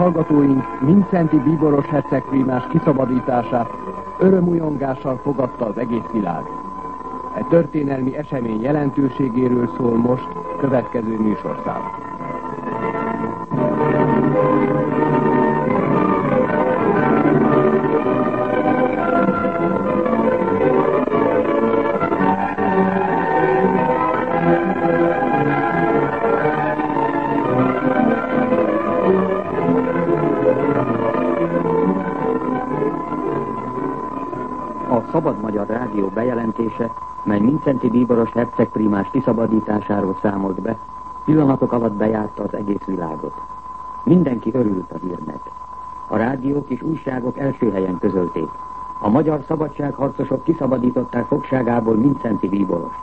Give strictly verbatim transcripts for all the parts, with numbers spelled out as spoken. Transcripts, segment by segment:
hallgatóink Mindszenty bíboros hercegprímás kiszabadítását örömújongással fogadta az egész világ. E történelmi esemény jelentőségéről szól most következő műsorszám. A Szabad Magyar Rádió bejelentése, mely Mindszenty bíboros hercegprímás kiszabadításáról számolt be, pillanatok alatt bejárta az egész világot. Mindenki örült a hírnek. A rádiók és újságok első helyen közölték. A magyar szabadságharcosok kiszabadították fogságából Mindszenty bíborost.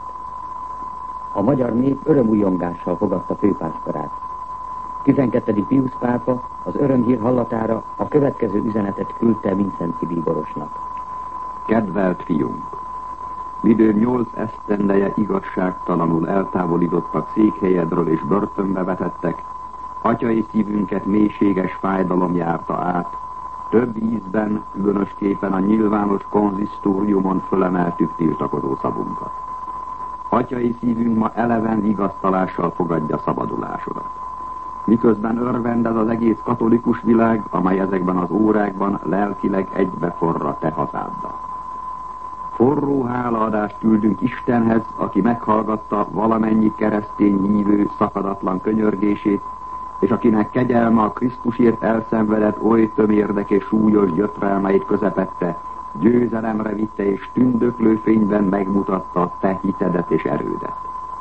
A magyar nép örömújongással fogadta főpásztorát. tizenkettedik Piusz pápa az örömhír hallatára a következő üzenetet küldte Mindszenty bíborosnak. Kedvelt fiunk! Midőn nyolc esztendeje igazságtalanul eltávolítottak székhelyedről és börtönbe vetettek, atyai szívünket mélységes fájdalom járta át, több ízben, különösképpen a nyilvános konzisztóriumon fölemeltük tiltakozó szavunkat. Atyai szívünk ma eleven vigasztalással fogadja szabadulásodat. Miközben örvendez az egész katolikus világ, amely ezekben az órákban lelkileg egybeforra te hazáddal. Forró hálaadást küldünk Istenhez, aki meghallgatta valamennyi keresztény hívő szakadatlan könyörgését, és akinek kegyelme a Krisztusért elszenvedett oly tömérdek és súlyos gyötrelmeit közepette, győzelemre vitte és tündöklő fényben megmutatta te hitedet és erődet.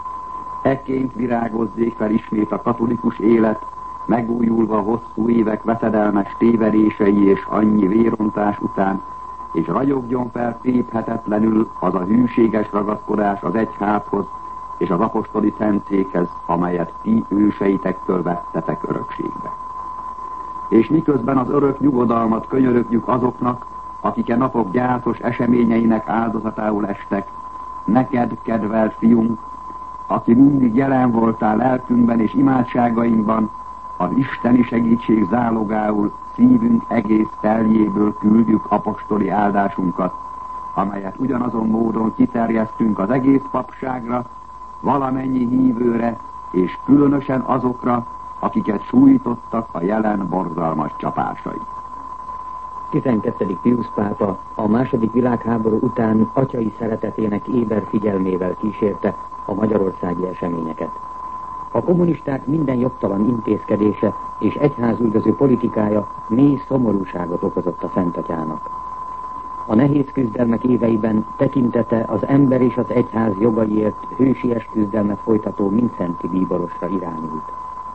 Ekként virágozzék fel ismét a katolikus élet, megújulva hosszú évek veszedelmes tévedései és annyi vérontás után, és ragyogjon fel téphetetlenül az a hűséges ragaszkodás az egyházhoz és az apostoli szentséghez, amelyet ti őseitektől vettetek örökségbe. És miközben az örök nyugodalmat könyörögjük azoknak, akik e napok gyászos eseményeinek áldozatául estek, neked, kedvelt fiunk, aki mindig jelen voltál lelkünkben és imádságainkban, az isteni segítség zálogául szívünk egész teljéből küldjük apostoli áldásunkat, amelyet ugyanazon módon kiterjesztünk az egész papságra, valamennyi hívőre, és különösen azokra, akiket sújtottak a jelen borzalmas csapásai. tizenkettedik Piusz pápa a második világháború után atyai szeretetének éber figyelmével kísérte a magyarországi eseményeket. A kommunisták minden jogtalan intézkedése és egyházüldöző politikája mély szomorúságot okozott a Szentatyának. A nehéz küzdelmek éveiben tekintete az ember és az egyház jogaiért hősies küzdelmet folytató Mindszenty bíborosra irányult.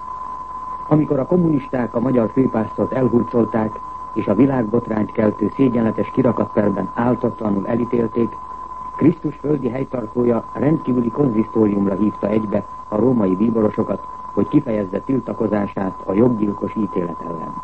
Amikor a kommunisták a magyar főpásztort elhurcolták, és a világbotrányt keltő szégyenletes kirakatperben áltatlanul elítélték, Krisztus földi helytartója rendkívüli konzisztóriumra hívta egybe a római bíborosokat, hogy kifejezze tiltakozását a joggyilkos ítélet ellen.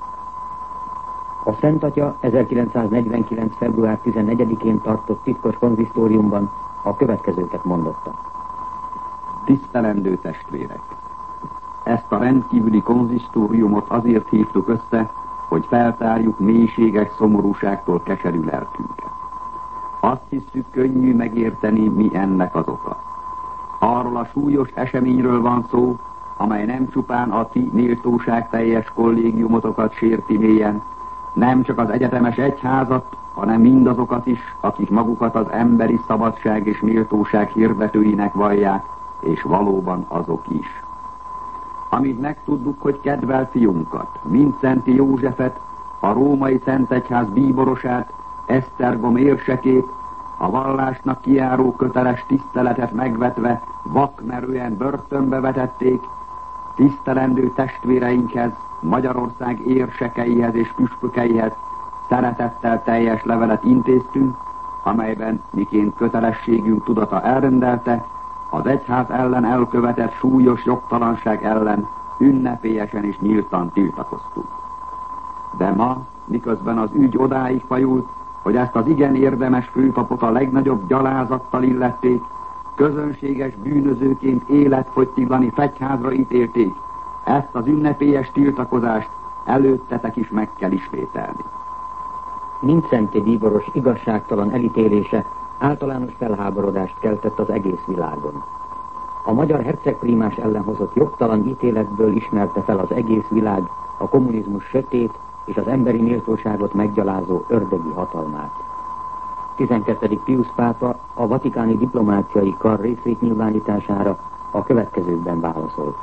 A Szent Atya ezerkilencszáznegyvenkilenc február tizennegyedikén tartott titkos konzisztóriumban a következőket mondotta. Tisztelendő testvérek! Ezt a rendkívüli konzisztóriumot azért hívtuk össze, hogy feltárjuk mélységes szomorúságtól keserű lelkünket. Azt hisszük, könnyű megérteni, mi ennek az oka. Arról a súlyos eseményről van szó, amely nem csupán a ti méltóságteljes kollégiumotokat sérti mélyen, nem csak az egyetemes egyházat, hanem mindazokat is, akik magukat az emberi szabadság és méltóság hirdetőinek vallják, és valóban azok is. Amint megtudjuk, hogy kedvelt fiunkat, Mindszenty Józsefet, a római Szentegyház bíborosát, Esztergom érsekét, a vallásnak kijáró köteles tiszteletet megvetve vakmerően börtönbe vetették, tisztelendő testvéreinkhez, Magyarország érsekeihez és püspökeihez szeretettel teljes levelet intéztünk, amelyben miként kötelességünk tudata elrendelte, az egyház ellen elkövetett súlyos jogtalanság ellen ünnepélyesen és nyíltan tiltakoztunk. De ma, miközben az ügy odáig fajult, hogy ezt az igen érdemes főpapot a legnagyobb gyalázattal illették, közönséges bűnözőként életfogytiglani fegyházra ítélték, ezt az ünnepélyes tiltakozást előttetek is meg kell ismételni. Mindszenty bíboros igazságtalan elítélése általános felháborodást keltett az egész világon. A magyar hercegprímás ellen hozott jogtalan ítéletből ismerte fel az egész világ a kommunizmus sötét és az emberi méltóságot meggyalázó ördögi hatalmát. tizenkettedik Piusz pápa a vatikáni diplomáciai kar részvétnyilvánítására a következőkben válaszolt.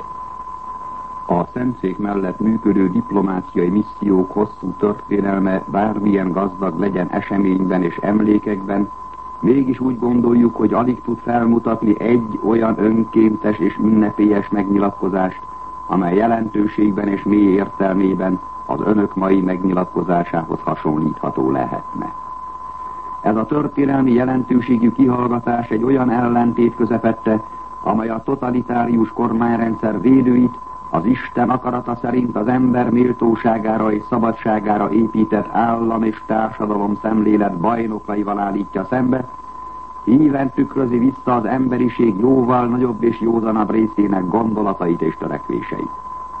A Szentszék mellett működő diplomáciai missziók hosszú történelme bármilyen gazdag legyen eseményben és emlékekben, mégis úgy gondoljuk, hogy alig tud felmutatni egy olyan önkéntes és ünnepélyes megnyilatkozást, amely jelentőségben és mély értelmében az önök mai megnyilatkozásához hasonlítható lehetne. Ez a történelmi jelentőségű kihallgatás egy olyan ellentét közepette, amely a totalitárius kormányrendszer védőit az Isten akarata szerint az ember méltóságára és szabadságára épített állam és társadalom szemlélet bajnokaival állítja szembe, híven tükrözi vissza az emberiség jóval nagyobb és józanabb részének gondolatait és törekvéseit.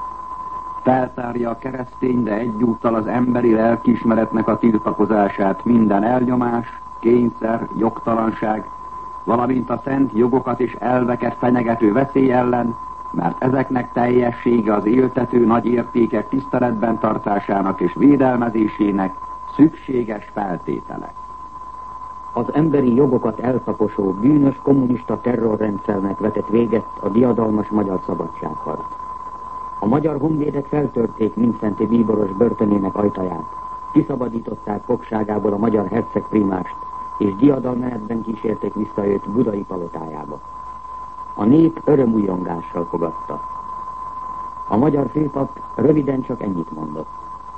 Feltárja a keresztény, de egyúttal az emberi lelkiismeretnek a tiltakozását minden elnyomás, kényszer, jogtalanság, valamint a szent jogokat és elveket fenyegető veszély ellen, mert ezeknek teljessége az éltető nagy értékek tiszteletben tartásának és védelmezésének szükséges feltétele. Az emberi jogokat eltaposó bűnös kommunista terrorrendszernek vetett véget a diadalmas magyar szabadságharc. A magyar honvédek feltörték Mindszenty bíboros börtönének ajtaját, kiszabadították fogságából a magyar hercegprímást, és diadalmenetben kísérték vissza őt budai palotájába. A nép örömújongással fogadta. A magyar főpap röviden csak ennyit mondott.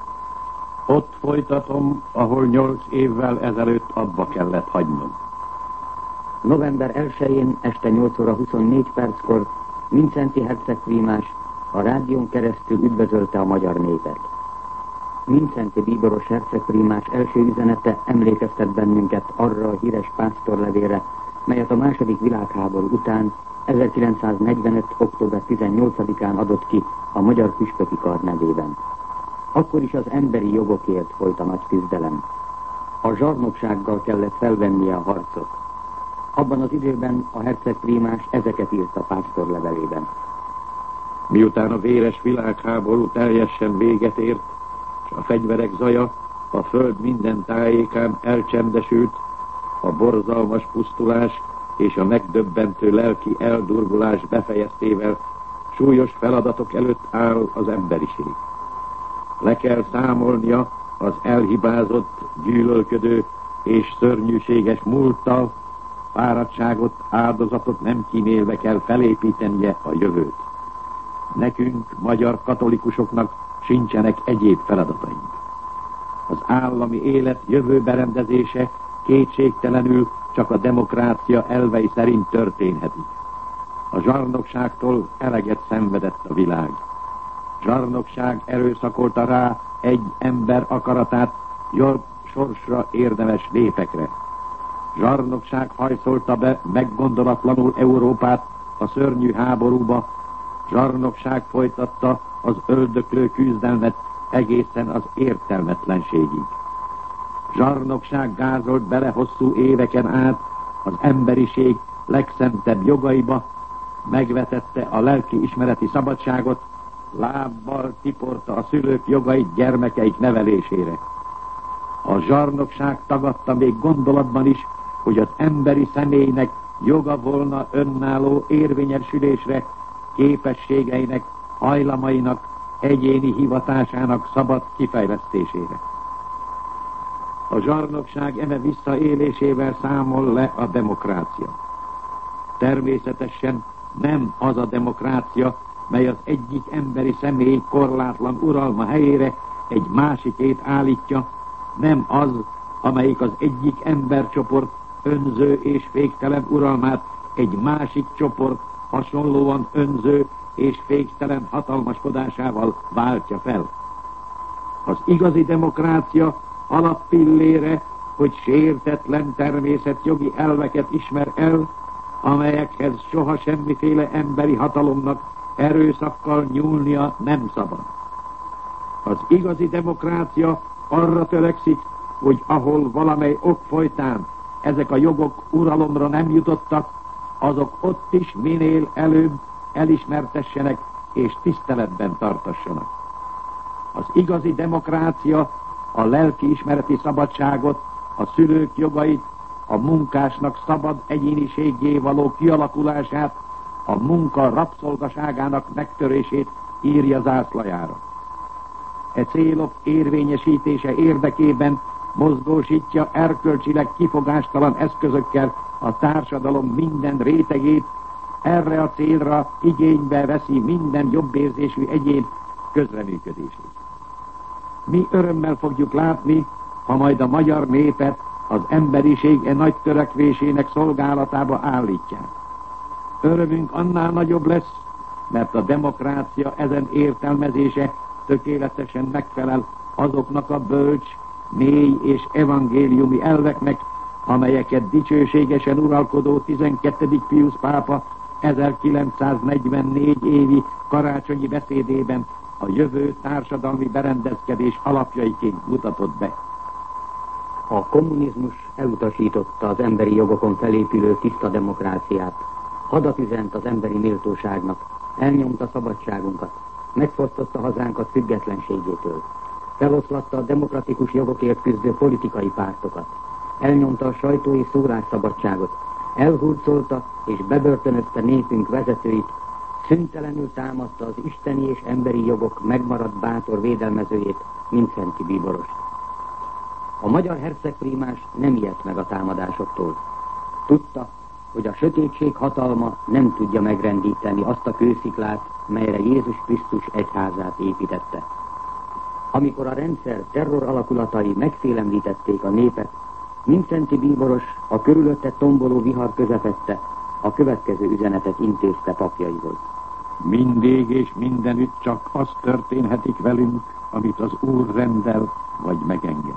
Ott folytatom, ahol nyolc évvel ezelőtt abba kellett hagynom. november elsején este nyolc óra huszonnégy perckor Mindszenty hercegprímás a rádión keresztül üdvözölte a magyar népet. Mindszenty bíboros hercegprímás első üzenete emlékeztet bennünket arra a híres pásztorlevélre, melyet a második világháború után ezerkilencszáznegyvenöt. október tizennyolcadikán adott ki a magyar püspöki kar nevében. Akkor is az emberi jogokért folyt a nagy küzdelem. A zsarnoksággal kellett felvennie a harcot. Abban az időben a hercegprímás ezeket írt a pásztorlevelében. Miután a véres világháború teljesen véget ért, és a fegyverek zaja a föld minden tájékán elcsendesült, a borzalmas pusztulás és a megdöbbentő lelki eldurvulás befejeztével súlyos feladatok előtt áll az emberiség. Le kell számolnia az elhibázott, gyűlölködő és szörnyűséges múlttal, fáradtságot, áldozatot nem kímélve kell felépítenie a jövőt. Nekünk, magyar katolikusoknak sincsenek egyéb feladataink. Az állami élet jövőberendezése kétségtelenül csak a demokrácia elvei szerint történhetik. A zsarnokságtól eleget szenvedett a világ. Zsarnokság erőszakolta rá egy ember akaratát jobb sorsra érdemes népekre. Zsarnokság hajszolta be meggondolatlanul Európát a szörnyű háborúba, zsarnokság folytatta az öldöklő küzdelmet egészen az értelmetlenségig. Zsarnokság gázolt bele hosszú éveken át az emberiség legszentebb jogaiba, megvetette a lelki ismereti szabadságot, lábbal tiporta a szülők jogait gyermekeik nevelésére. A zsarnokság tagadta még gondolatban is, hogy az emberi személynek joga volna önálló érvényesülésre, képességeinek, hajlamainak, egyéni hivatásának szabad kifejlesztésére. A zsarnokság eme visszaélésével számol le a demokrácia. Természetesen nem az a demokrácia, mely az egyik emberi személy korlátlan uralma helyére egy másikét állítja, nem az, amelyik az egyik embercsoport önző és féktelen uralmát egy másik csoport hasonlóan önző és féktelen hatalmaskodásával váltja fel. Az igazi demokrácia alappillére, hogy sértetlen természetjogi elveket ismer el, amelyekhez soha semmiféle emberi hatalomnak erőszakkal nyúlnia nem szabad. Az igazi demokrácia arra törekszik, hogy ahol valamely ok folytán ezek a jogok uralomra nem jutottak, azok ott is minél előbb elismertessenek és tiszteletben tartassanak. Az igazi demokrácia a lelkiismereti szabadságot, a szülők jogait, a munkásnak szabad egyéniséggé való kialakulását, a munka rabszolgaságának megtörését írja zászlajára. E célok érvényesítése érdekében mozgósítja erkölcsileg kifogástalan eszközökkel a társadalom minden rétegét, erre a célra igénybe veszi minden jobbérzésű egyén közreműködését. Mi örömmel fogjuk látni, ha majd a magyar népet az emberiség e nagy törekvésének szolgálatába állítják. Örömünk annál nagyobb lesz, mert a demokrácia ezen értelmezése tökéletesen megfelel azoknak a bölcs, mély és evangéliumi elveknek, amelyeket dicsőségesen uralkodó tizenkettedik Piusz pápa ezerkilencszáznegyvennégy évi karácsonyi beszédében a jövő társadalmi berendezkedés alapjaiként mutatott be. A kommunizmus elutasította az emberi jogokon felépülő tiszta demokráciát, hadat üzent az emberi méltóságnak, elnyomta szabadságunkat, megfosztotta hazánkat függetlenségétől, feloszlatta a demokratikus jogokért küzdő politikai pártokat, elnyomta a sajtó és szólásszabadságot, elhurcolta és bebörtönözte népünk vezetőit, szüntelenül támadta az isteni és emberi jogok megmaradt bátor védelmezőjét, Mindszenty Bíborost. A magyar hercegprímás nem ijedt meg a támadásoktól. Tudta, hogy a sötétség hatalma nem tudja megrendíteni azt a kősziklát, melyre Jézus Krisztus egyházát építette. Amikor a rendszer terror alakulatai megfélemlítették a népet, Mindszenty Bíboros a körülötte tomboló vihar közepette a következő üzenetet intézte papjaihoz. Mindig és mindenütt csak az történhetik velünk, amit az Úr rendel vagy megenged.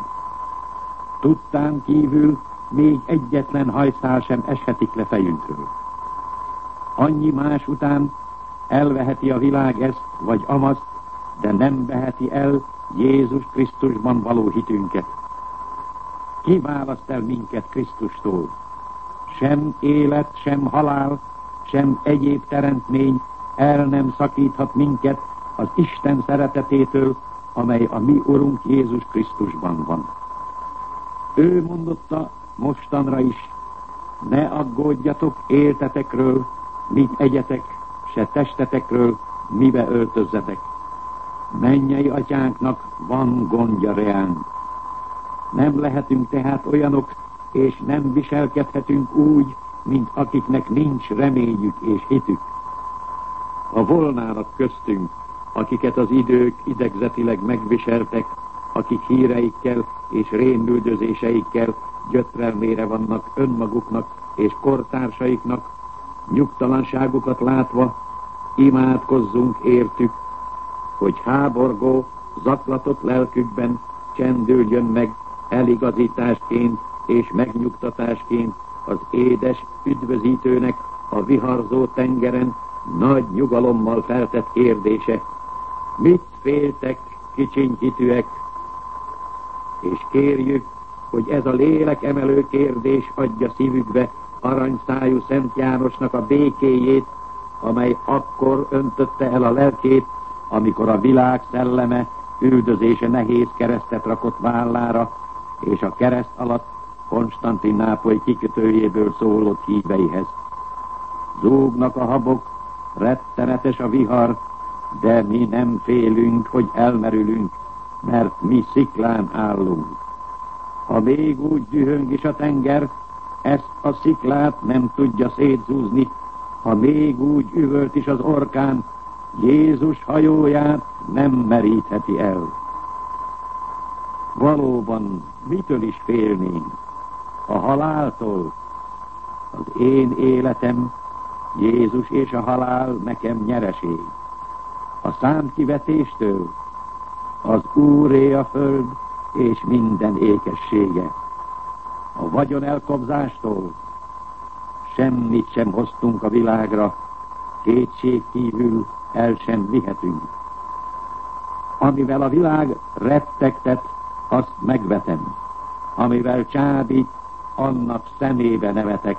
Tudtán kívül még egyetlen hajszál sem eshetik le fejünkről. Annyi más után elveheti a világ ezt vagy amazt, de nem veheti el Jézus Krisztusban való hitünket. Ki választ el minket Krisztustól? Sem élet, sem halál, sem egyéb teremtmény el nem szakíthat minket az Isten szeretetétől, amely a mi Urunk Jézus Krisztusban van. Ő mondotta mostanra is, ne aggódjatok éltetekről, mit egyetek, se testetekről, mibe öltözzetek. Mennyei atyánknak van gondja reánk. Nem lehetünk tehát olyanok, és nem viselkedhetünk úgy, mint akiknek nincs reményük és hitük. Ha volnának köztünk, akiket az idők idegzetileg megviseltek, akik híreikkel és rémüldözéseikkel gyötrelmére vannak önmaguknak és kortársaiknak, nyugtalanságukat látva, imádkozzunk értük, hogy háborgó, zaklatott lelkükben csendüljön meg eligazításként és megnyugtatásként az édes üdvözítőnek a viharzó tengeren nagy nyugalommal feltett kérdése: mit féltek, kicsiny hitűek? És kérjük, hogy ez a lélek emelő kérdés adja szívükbe aranyszájú Szent Jánosnak a békéjét, amely akkor öntötte el a lelkét, amikor a világ szelleme üldözése nehéz keresztet rakott vállára, és a kereszt alatt Konstantinápoly kikötőjéből szólott híveihez. Zúgnak a habok, rettenetes a vihar, de mi nem félünk, hogy elmerülünk, mert mi sziklán állunk. Ha még úgy dühöng is a tenger, ezt a sziklát nem tudja szétzúzni, ha még úgy üvölt is az orkán, Jézus hajóját nem merítheti el. Valóban mitől is félnénk? A haláltól? Az én életem, Jézus és a halál nekem nyereség. A számkivetéstől? Az Úré a föld és minden ékessége. A vagyon elkobzástól? Semmit sem hoztunk a világra, kétség kívül el sem vihetünk. Amivel a világ rettegtet, azt megvetem. Amivel csábít, annak szemébe nevetek.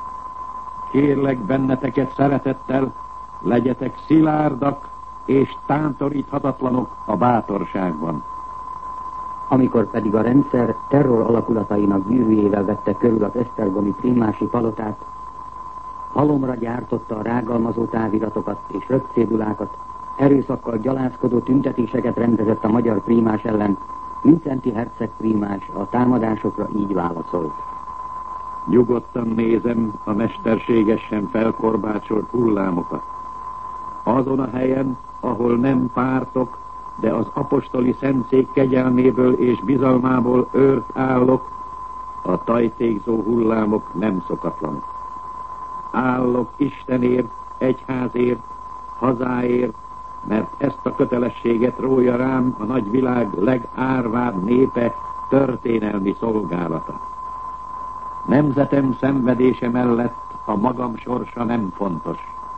Kérlek benneteket szeretettel, legyetek szilárdak és tántoríthatatlanok a bátorságban. Amikor pedig a rendszer terror alakulatainak gyűrűjével vette körül az esztergomi prímási palotát, halomra gyártotta a rágalmazó táviratokat és röpcédulákat, erőszakkal gyalázkodó tüntetéseket rendezett a magyar prímás ellen, Vincenti herceg prímás a támadásokra így válaszolt. Nyugodtan nézem a mesterségesen felkorbácsolt hullámokat. Azon a helyen, ahol nem pártok, de az apostoli szentszék kegyelméből és bizalmából őrt állok, a tajtékzó hullámok nem szokatlanok. Állok Istenért, egyházért, hazáért, mert ezt a kötelességet rója rám a nagyvilág legárvább népe történelmi szolgálata. Nemzetem szenvedése mellett a magam sorsa nem fontos.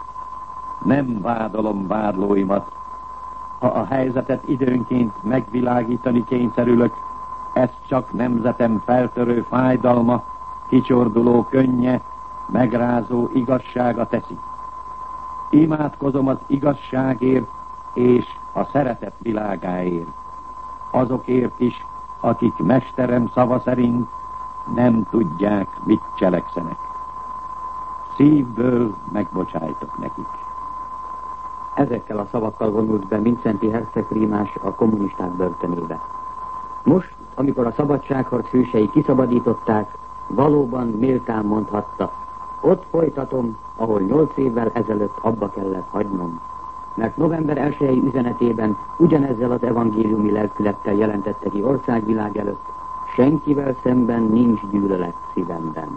Nem vádolom vádlóimat. Ha a helyzetet időnként megvilágítani kényszerülök, ez csak nemzetem feltörő fájdalma, kicsorduló könnye, megrázó igazsága teszi. Imádkozom az igazságért és a szeretet világáért. Azokért is, akik mesterem szava szerint nem tudják, mit cselekszenek. Szívből megbocsájtok nekik. Ezekkel a szavakkal vonult be Vincenti herceg prímás a kommunisták börtönébe. Most, amikor a szabadságharc hősei kiszabadították, valóban méltán mondhatta, ott folytatom, ahol nyolc évvel ezelőtt abba kellett hagynom. Mert november elsejei üzenetében ugyanezzel az evangéliumi lelkülettel jelentette ki országvilág előtt, senkivel szemben nincs gyűlölet szívemben.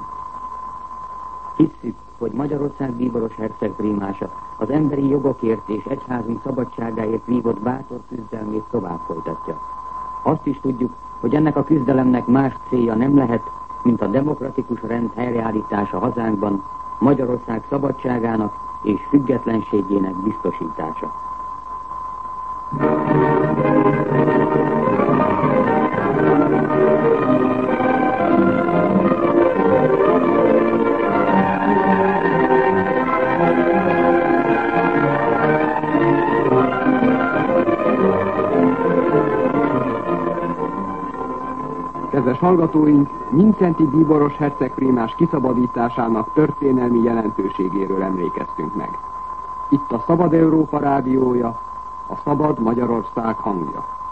Hisszük, hogy Magyarország bíboros herceg prímása az emberi jogokért és egyházunk szabadságáért vívott bátor küzdelmét tovább folytatja. Azt is tudjuk, hogy ennek a küzdelemnek más célja nem lehet, mint a demokratikus rend helyreállítása hazánkban, Magyarország szabadságának és függetlenségének biztosítása. Kedves hallgatóink, Vincenti bíboros herceg prímás kiszabadításának történelmi jelentőségéről emlékeztünk meg. Itt a Szabad Európa rádiója, a Szabad Magyarország hangja.